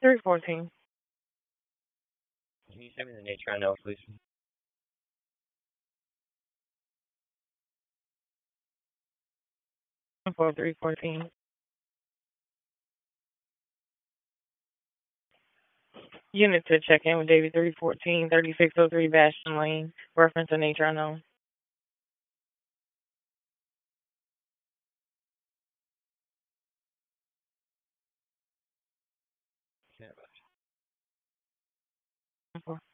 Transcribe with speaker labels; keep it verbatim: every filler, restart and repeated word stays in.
Speaker 1: three fourteen.
Speaker 2: Can you send me the nature I know, please?
Speaker 1: For three fourteen. Unit to check in with David three fourteen, thirty-six oh three Bastion Lane. Reference to nature unknown.
Speaker 2: Yeah.
Speaker 1: For